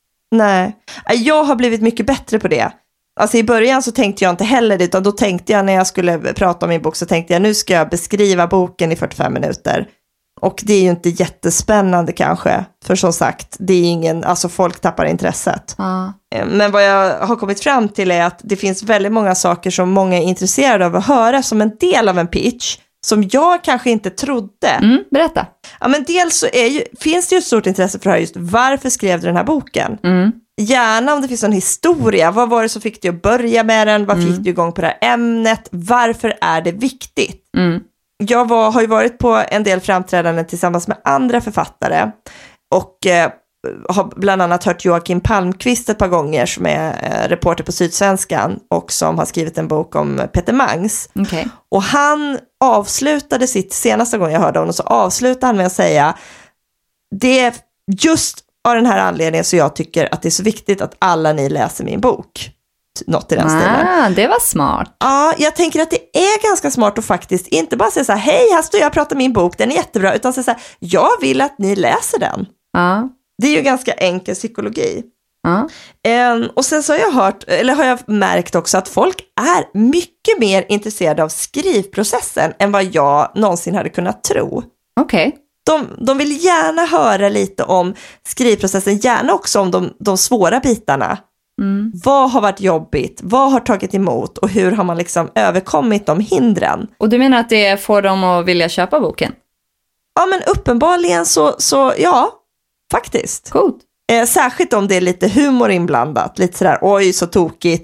Nej, jag har blivit mycket bättre på det. Alltså i början så tänkte jag inte heller det, utan då tänkte jag när jag skulle prata om min bok så tänkte jag nu ska jag beskriva boken i fyrtiofem minuter. Och det är ju inte jättespännande kanske, för som sagt, det är ingen, alltså folk tappar intresset. Ja. Men vad jag har kommit fram till är att det finns väldigt många saker som många är intresserade av att höra som en del av en pitch, som jag kanske inte trodde. Mm, berätta. Ja, men dels så är ju, finns det ju ett stort intresse för att höra just varför skrev du den här boken? Mm. Gärna om det finns en historia. Vad var det som fick dig att börja med den? Vad mm. fick du igång på det här ämnet? Varför är det viktigt? Mm. Jag var, har ju varit på en del framträdanden tillsammans med andra författare. Och eh, har bland annat hört Joakim Palmqvist ett par gånger som är eh, reporter på Sydsvenskan och som har skrivit en bok om Peter Mangs. Okay. Och han avslutade sitt, senaste gången jag hörde honom så avslutade han med att säga det är just av den här anledningen så jag tycker att det är så viktigt att alla ni läser min bok. Något i den ah, stilen. Det var smart. Ja, jag tänker att det är ganska smart att faktiskt inte bara säga så här, hej, här står jag och pratar min bok, den är jättebra, utan säga så här, jag vill att ni läser den. Ah. Det är ju ganska enkel psykologi. Ah. Um, och sen så har jag hört, eller har jag märkt också att folk är mycket mer intresserade av skrivprocessen än vad jag någonsin hade kunnat tro. Okej. Okay. De, de vill gärna höra lite om skrivprocessen, gärna också om de, de svåra bitarna. Mm. Vad har varit jobbigt? Vad har tagit emot? Och hur har man liksom överkommit de hindren? Och du menar att det får dem att vilja köpa boken? Ja, men uppenbarligen så, så ja, faktiskt. Coolt. Eh, särskilt om det är lite humor inblandat. Lite sådär, oj så tokigt.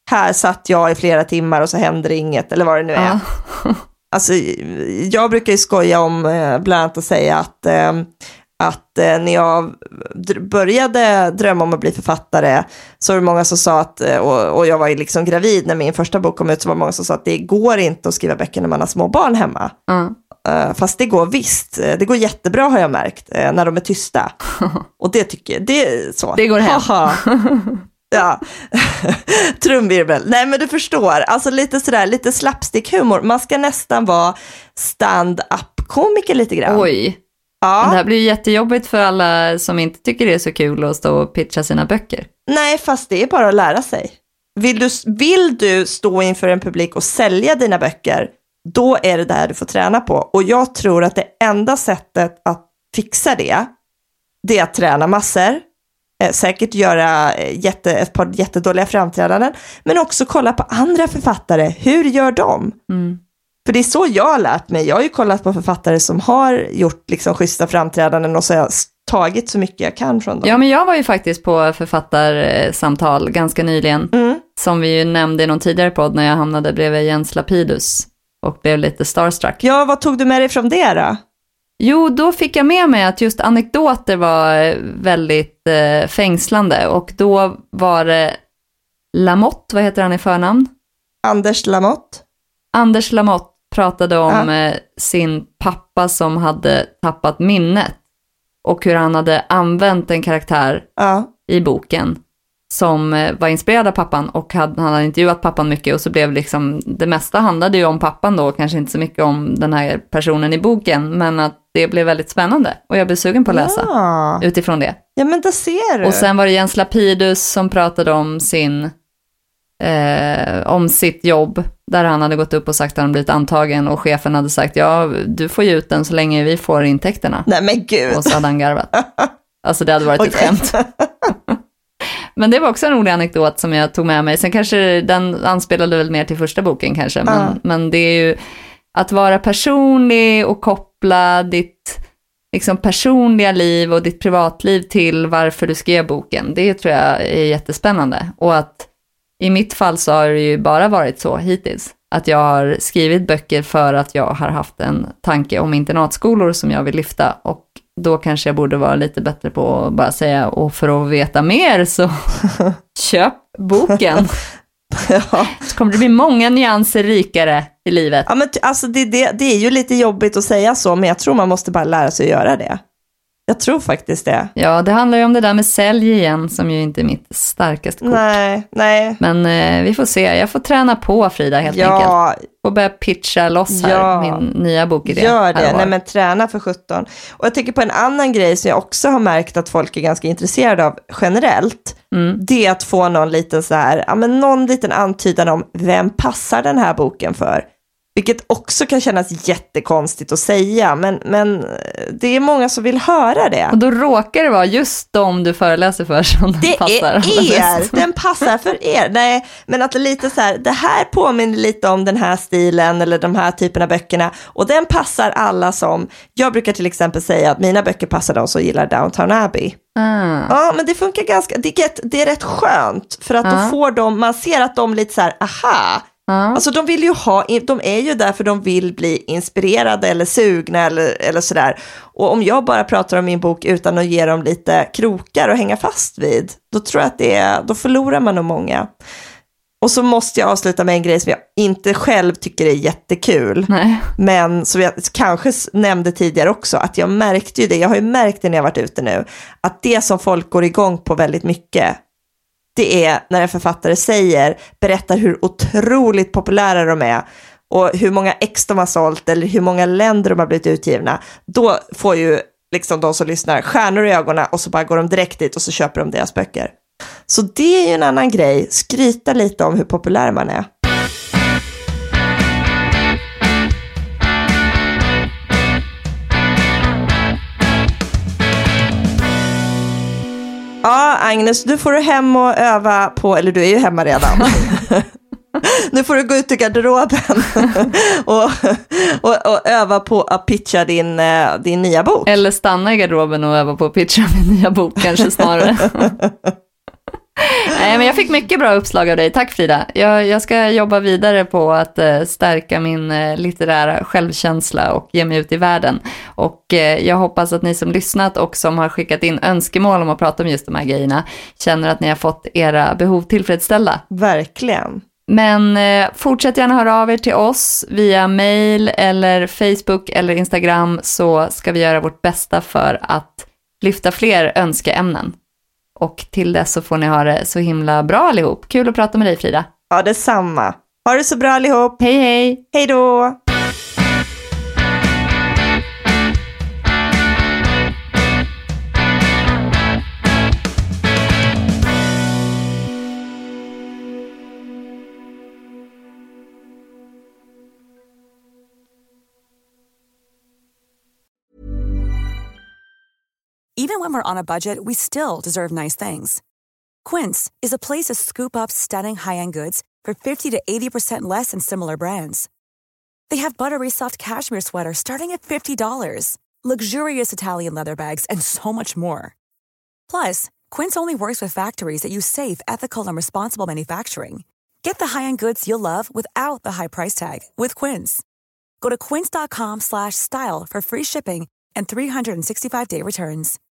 här satt jag i flera timmar och så händer inget, eller vad det nu är. Ja. Alltså, jag brukar ju skoja om, bland annat att säga att, att när jag började drömma om att bli författare så var det många som sa att, och, och jag var ju liksom gravid när min första bok kom ut, så var det många som sa att det går inte att skriva böcker när man har små barn hemma. Mm. Fast det går visst, det går jättebra har jag märkt, när de är tysta. Och det tycker jag, det är så. Det går hem. Ja, trumvirvel. Nej, men du förstår, alltså lite sådär, lite slapstick-humor. Man ska nästan vara stand-up-komiker lite grann. Oj, ja. Det här blir ju jättejobbigt för alla som inte tycker det är så kul att stå och pitcha sina böcker. Nej, fast det är bara att lära sig. Vill du, vill du stå inför en publik och sälja dina böcker, då är det där du får träna på. Och jag tror att det enda sättet att fixa det, det är att träna massor. Eh, säkert göra jätte, ett par jättedåliga framträdanden, men också kolla på andra författare. Hur gör de? Mm. För det är så jag har lärt mig. Jag har ju kollat på författare som har gjort liksom schyssta framträdanden och så har jag tagit så mycket jag kan från dem. Ja, men jag var ju faktiskt på författarsamtal ganska nyligen, mm. som vi ju nämnde i någon tidigare podd när jag hamnade bredvid Jens Lapidus och blev lite starstruck. Ja, vad tog du med dig från det då? Jo, då fick jag med mig att just anekdoter var väldigt eh, fängslande. Och då var det Lamotte, vad heter han i förnamn? Anders Lamotte. Anders Lamotte pratade om ja. eh, sin pappa som hade tappat minnet. Och hur han hade använt en karaktär ja. i boken som eh, var inspirerad av pappan. Och hade, han hade intervjuat pappan mycket. Och så blev liksom, det mesta handlade ju om pappan då. Kanske inte så mycket om den här personen i boken. Men att det blev väldigt spännande. Och jag blev sugen på att läsa ja. utifrån det. Ja, men det ser du. Och sen var det Jens Lapidus som pratade om sin eh, om sitt jobb. Där han hade gått upp och sagt att han blivit antagen. Och chefen hade sagt, ja, du får ge ut den så länge vi får intäkterna. Nej, men gud. Och så hade han garvat. Alltså det hade varit ett skämt. Men det var också en rolig anekdot som jag tog med mig. Sen kanske den anspelade väl mer till första boken kanske. Men, uh. men det är ju att vara personlig och koppla ditt liksom, personliga liv och ditt privatliv till varför du skrev boken. Det tror jag är jättespännande. Och att i mitt fall så har det ju bara varit så hittills. Att jag har skrivit böcker för att jag har haft en tanke om internatskolor som jag vill lyfta. Och då kanske jag borde vara lite bättre på att bara säga, och för att veta mer så köp boken. Ja. Så kommer det bli många nyanser rikare i livet. Ja, men t- alltså det, det, det är ju lite jobbigt att säga så, men jag tror man måste bara lära sig att göra det. Jag tror faktiskt det. Ja, det handlar ju om det där med sälj igen, som ju inte är mitt starkaste kort. Nej, nej. Men eh, vi får se. Jag får träna på, Frida, helt ja. enkelt. Och börja pitcha loss här, ja. min nya bokidé. Gör det, nej men träna för sjutton. Och jag tänker på en annan grej som jag också har märkt att folk är ganska intresserade av generellt. Mm. Det är att få någon liten så här, ja men någon liten antydan om vem passar den här boken för. Vilket också kan kännas jättekonstigt att säga, men, men det är många som vill höra det. Och då råkar det vara just de du föreläser för som den det passar. Det är er, den passar för er. Nej, men att det lite så här, det här påminner lite om den här stilen eller de här typerna av böckerna. Och den passar alla som, jag brukar till exempel säga att mina böcker passar de som gillar Downton Abbey. Mm. Ja, men det funkar ganska, det är, det är rätt skönt för att mm. då får de, man ser att de lite så här, aha. Mm. Alltså de vill ju ha, de är ju där för de vill bli inspirerade eller sugna eller, eller sådär. Och om jag bara pratar om min bok utan att ge dem lite krokar och hänga fast vid, då tror jag att det är, då förlorar man nog många. Och så måste jag avsluta med en grej som jag inte själv tycker är jättekul. Nej. Men som jag kanske nämnde tidigare också, att jag märkte ju det, jag har ju märkt det när jag varit ute nu, att det som folk går igång på väldigt mycket, det är när en författare säger, berättar hur otroligt populära de är och hur många ex de har sålt eller hur många länder de har blivit utgivna. Då får ju liksom de som lyssnar stjärnor i ögonen och så bara går de direkt dit och så köper de deras böcker. Så det är ju en annan grej, skryta lite om hur populär man är. Ja, Agnes, du får du hem och öva på, eller du är ju hemma redan. Nu får du gå ut i garderoben och, och, och öva på att pitcha din, din nya bok. Eller stanna i garderoben och öva på att pitcha min nya bok, kanske snarare. Nej, men jag fick mycket bra uppslag av dig. Tack Frida. Jag, jag ska jobba vidare på att uh, stärka min uh, litterära självkänsla och ge mig ut i världen. Och uh, jag hoppas att ni som lyssnat och som har skickat in önskemål om att prata om just de här grejerna känner att ni har fått era behov tillfredsställda. Verkligen. Men uh, fortsätt gärna höra av er till oss via mail eller Facebook eller Instagram, så ska vi göra vårt bästa för att lyfta fler önskeämnen. Och till dess så får ni ha det så himla bra allihop. Kul att prata med dig Frida. Ja, detsamma. Ha det så bra allihop. Hej hej. Hej då. Even when we're on a budget, we still deserve nice things. Quince is a place to scoop up stunning high-end goods for fifty to eighty percent less than similar brands. They have buttery soft cashmere sweaters starting at fifty dollars, luxurious Italian leather bags, and so much more. Plus, Quince only works with factories that use safe, ethical, and responsible manufacturing. Get the high-end goods you'll love without the high price tag with Quince. Go to quince dot com slash style for free shipping and three hundred sixty-five day returns.